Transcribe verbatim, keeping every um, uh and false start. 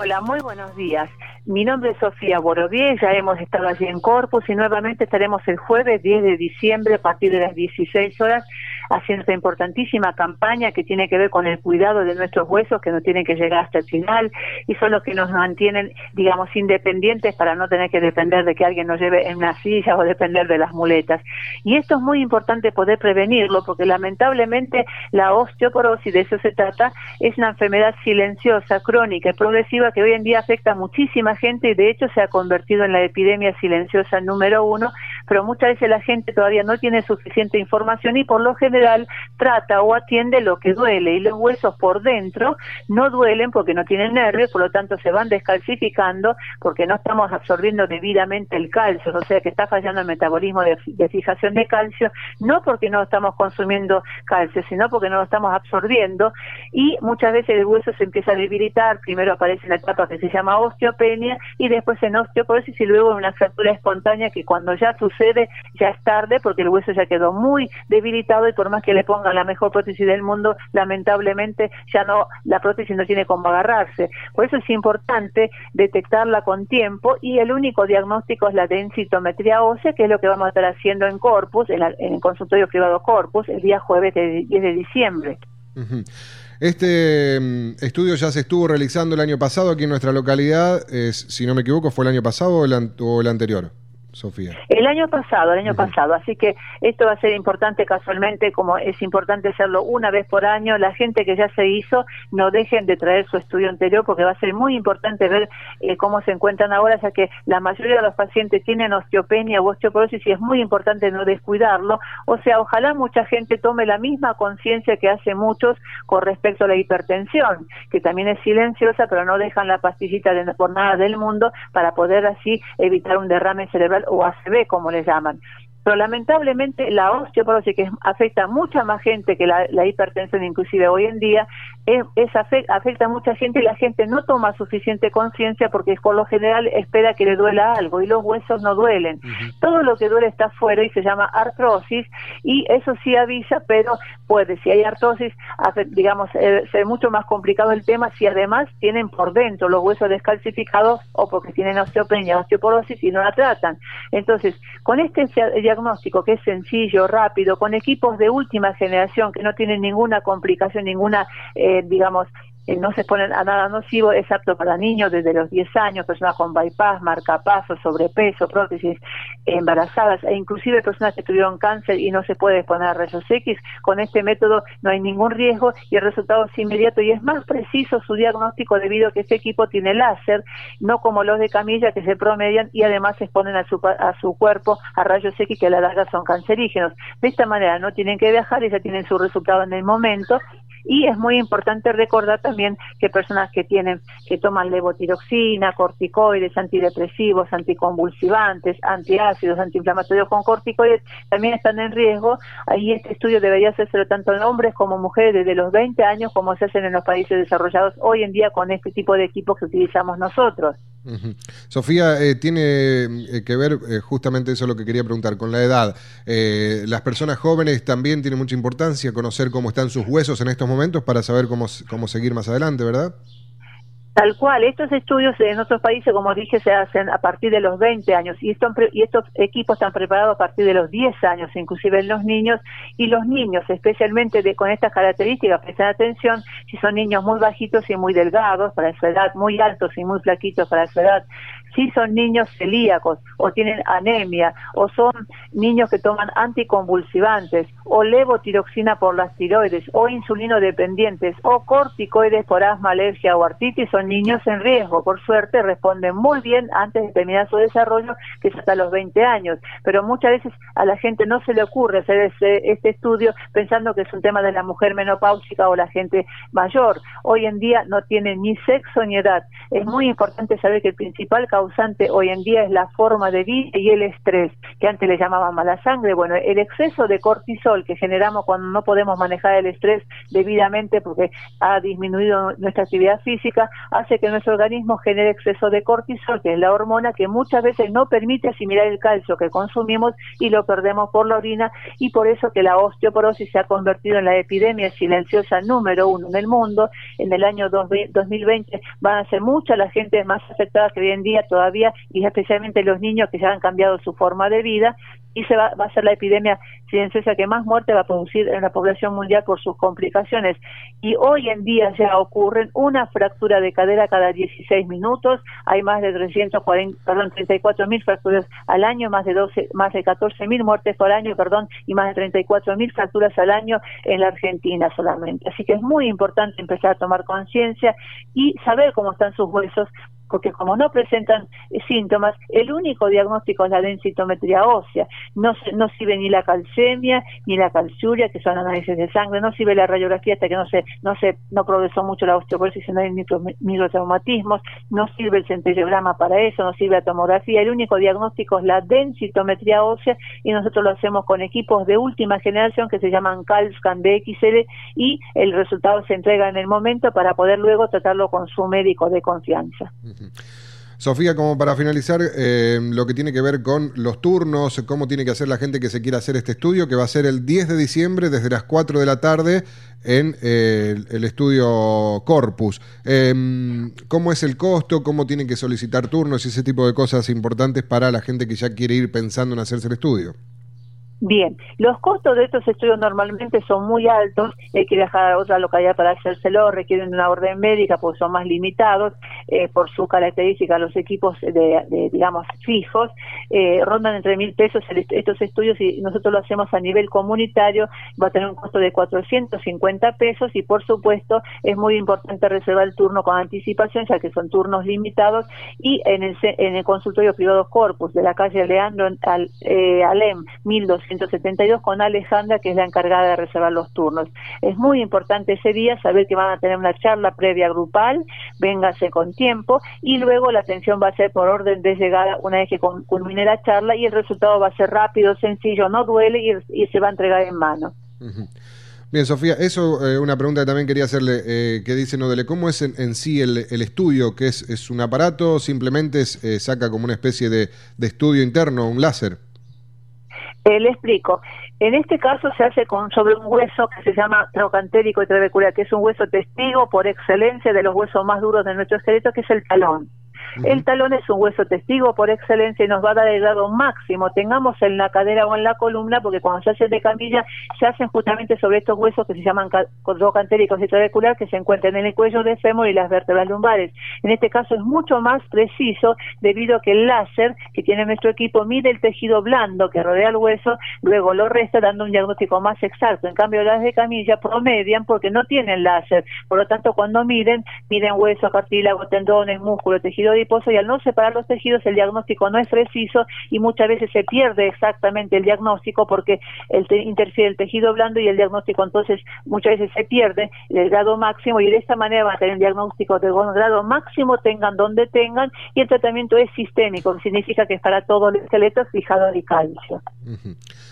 Hola, muy buenos días. Mi nombre es Sofía Borovier, ya hemos estado allí en Corpus y nuevamente estaremos el jueves diez de diciembre a partir de las dieciséis horas haciendo esta importantísima campaña que tiene que ver con el cuidado de nuestros huesos, que no tienen que llegar hasta el final y son los que nos mantienen, digamos, independientes para no tener que depender de que alguien nos lleve en una silla o depender de las muletas. Y esto es muy importante poder prevenirlo porque lamentablemente la osteoporosis, de eso se trata, es una enfermedad silenciosa, crónica y progresiva que hoy en día afecta a muchísima gente y de hecho se ha convertido en la epidemia silenciosa número uno, pero muchas veces la gente todavía no tiene suficiente información y por lo general trata o atiende lo que duele y los huesos por dentro no duelen porque no tienen nervios, por lo tanto se van descalcificando porque no estamos absorbiendo debidamente el calcio, o sea que está fallando el metabolismo de, de fijación de calcio, no porque no estamos consumiendo calcio, sino porque no lo estamos absorbiendo y muchas veces el hueso se empieza a debilitar, primero aparece la etapa que se llama osteopenia y después en osteoporosis y luego en una fractura espontánea que cuando ya sucede ya es tarde porque el hueso ya quedó muy debilitado y por más que le pongan la mejor prótesis del mundo, lamentablemente ya no, la prótesis no tiene cómo agarrarse. Por eso es importante detectarla con tiempo y el único diagnóstico es la densitometría ósea, que es lo que vamos a estar haciendo en Corpus, en, la, en el consultorio privado Corpus, el día jueves de diez de diciembre. Uh-huh. Este um, estudio ya se estuvo realizando el año pasado aquí en nuestra localidad, eh, si no me equivoco, ¿fue el año pasado o el, an o el anterior? Sofía. El año pasado, el año Uh-huh. pasado, así que esto va a ser importante casualmente, como es importante hacerlo una vez por año, la gente que ya se hizo, no dejen de traer su estudio anterior porque va a ser muy importante ver eh, cómo se encuentran ahora, ya que la mayoría de los pacientes tienen osteopenia o osteoporosis y es muy importante no descuidarlo, o sea, ojalá mucha gente tome la misma conciencia que hace muchos con respecto a la hipertensión, que también es silenciosa, pero no dejan la pastillita de, por nada del mundo para poder así evitar un derrame cerebral o A C V, como le llaman. Pero lamentablemente la osteoporosis, que afecta a mucha más gente que la, la hipertensión inclusive hoy en día, es, es afecta, afecta a mucha gente y la gente no toma suficiente conciencia porque por lo general espera que le duela algo y los huesos no duelen. Uh-huh. Todo lo que duele está afuera y se llama artrosis y eso sí avisa, pero puede, si hay artrosis, hace, digamos, eh, ser mucho más complicado el tema si además tienen por dentro los huesos descalcificados o porque tienen osteopenia, osteoporosis y no la tratan. Entonces, con este diagnóstico que es sencillo, rápido, con equipos de última generación que no tienen ninguna complicación, ninguna, eh, digamos, eh, no se exponen a nada nocivo, es apto para niños desde los diez años, personas con bypass, marcapasos, sobrepeso, prótesis, eh, embarazadas e inclusive personas que tuvieron cáncer y no se puede exponer a rayos X. Con este método no hay ningún riesgo y el resultado es inmediato y es más preciso su diagnóstico debido a que este equipo tiene láser, no como los de camilla que se promedian y además se exponen a su, a su cuerpo a rayos X que a la larga son cancerígenos. De esta manera no tienen que viajar y ya tienen su resultado en el momento. Y es muy importante recordar también que personas que tienen, que toman levotiroxina, corticoides, antidepresivos, anticonvulsivantes, antiácidos, antiinflamatorios con corticoides, también están en riesgo. Ahí este estudio debería hacerse tanto en hombres como mujeres desde los veinte años, como se hacen en los países desarrollados hoy en día con este tipo de equipos que utilizamos nosotros. Uh-huh. Sofía, eh, tiene eh, que ver, eh, justamente eso es lo que quería preguntar, con la edad. Eh, las personas jóvenes también tienen mucha importancia conocer cómo están sus huesos en estos momentos para saber cómo, cómo seguir más adelante, ¿verdad? Tal cual, estos estudios en otros países, como dije, se hacen a partir de los veinte años y, esto, y estos equipos están preparados a partir de los diez años, inclusive en los niños, y los niños, especialmente de, con estas características, prestan atención si son niños muy bajitos y muy delgados para su edad, muy altos y muy flaquitos para su edad, si son niños celíacos o tienen anemia o son niños que toman anticonvulsivantes o levotiroxina por las tiroides o insulino dependientes o corticoides por asma, alergia o artritis, son niños en riesgo. Por suerte responden muy bien antes de terminar su desarrollo, que es hasta los veinte años, pero muchas veces a la gente no se le ocurre hacer ese, este estudio pensando que es un tema de la mujer menopáusica o la gente mayor. Hoy en día no tiene ni sexo ni edad. Es muy importante saber que el principal causa causante hoy en día es la forma de vida y el estrés, que antes le llamaban mala sangre. Bueno, el exceso de cortisol que generamos cuando no podemos manejar el estrés debidamente porque ha disminuido nuestra actividad física, hace que nuestro organismo genere exceso de cortisol, que es la hormona que muchas veces no permite asimilar el calcio que consumimos y lo perdemos por la orina, y por eso que la osteoporosis se ha convertido en la epidemia silenciosa número uno en el mundo. En el año dos mil veinte van a ser mucha la gente más afectada que hoy en día todavía, y especialmente los niños que ya han cambiado su forma de vida, y se va, va a ser la epidemia silenciosa que más muerte va a producir en la población mundial por sus complicaciones. Y hoy en día ya ocurren una fractura de cadera cada dieciséis minutos, hay más de trescientos cuarenta, perdón, treinta y cuatro mil fracturas al año, más de doce, más de catorce mil muertes por año, perdón, y más de treinta y cuatro mil fracturas al año en la Argentina solamente. Así que es muy importante empezar a tomar conciencia y saber cómo están sus huesos, porque como no presentan eh, síntomas, el único diagnóstico es la densitometría ósea. No, no sirve ni la calcemia ni la calciuria, que son análisis de sangre, no sirve la radiografía hasta que no se no se no progresó mucho la osteoporosis, no hay micro, microtraumatismos, no sirve el centellograma para eso, no sirve la tomografía. El único diagnóstico es la densitometría ósea, y nosotros lo hacemos con equipos de última generación que se llaman CalScan D X L, y el resultado se entrega en el momento para poder luego tratarlo con su médico de confianza. Sofía, como para finalizar, eh, lo que tiene que ver con los turnos, cómo tiene que hacer la gente que se quiera hacer este estudio, que va a ser el diez de diciembre desde las cuatro de la tarde en eh, el, el estudio Corpus. Eh, ¿Cómo es el costo? ¿Cómo tienen que solicitar turnos y ese tipo de cosas importantes para la gente que ya quiere ir pensando en hacerse el estudio? Bien, los costos de estos estudios normalmente son muy altos, hay que viajar a otra localidad para hacérselo, requieren una orden médica porque son más limitados eh, por su característica. Los equipos de, de digamos, fijos eh, rondan entre mil pesos el, estos estudios, y nosotros lo hacemos a nivel comunitario, va a tener un costo de cuatrocientos cincuenta pesos, y por supuesto es muy importante reservar el turno con anticipación, ya que son turnos limitados, y en el, en el consultorio privado Corpus de la calle Leandro al, eh, Alem mil doscientos setenta y dos con Alejandra, que es la encargada de reservar los turnos. Es muy importante ese día saber que van a tener una charla previa grupal, véngase con tiempo, y luego la atención va a ser por orden de llegada una vez que culmine la charla, y el resultado va a ser rápido, sencillo, no duele, y, y se va a entregar en mano. Uh-huh. Bien, Sofía, eso eh, una pregunta que también quería hacerle, eh, que dice Nodele, ¿cómo es en, en sí el, el estudio? ¿Que es, es un aparato? ¿Simplemente es, eh, saca como una especie de, de estudio interno, un láser? Eh, le explico. En este caso se hace con sobre un hueso que se llama trocantérico y trabecular, que es un hueso testigo por excelencia de los huesos más duros de nuestro esqueleto, que es el talón. Uh-huh. El talón es un hueso testigo por excelencia y nos va a dar el grado máximo, tengamos en la cadera o en la columna, porque cuando se hacen de camilla se hacen justamente sobre estos huesos que se llaman trocantéricos y trabecular, que se encuentran en el cuello del fémur y las vértebras lumbares. En este caso es mucho más preciso, debido a que el láser que tiene nuestro equipo mide el tejido blando que rodea el hueso, luego lo resta dando un diagnóstico más exacto. En cambio, las de camilla promedian porque no tienen láser, por lo tanto cuando miden, miden huesos, cartílagos, tendones, músculo, tejido adiposo, y al no separar los tejidos el diagnóstico no es preciso, y muchas veces se pierde exactamente el diagnóstico porque el te interfiere el tejido blando y el diagnóstico, entonces muchas veces se pierde el grado máximo, y de esta manera van a tener un diagnóstico de grado máximo, tengan donde tengan, y el tratamiento es sistémico, que significa que es para todo el esqueleto fijador y calcio. Uh-huh.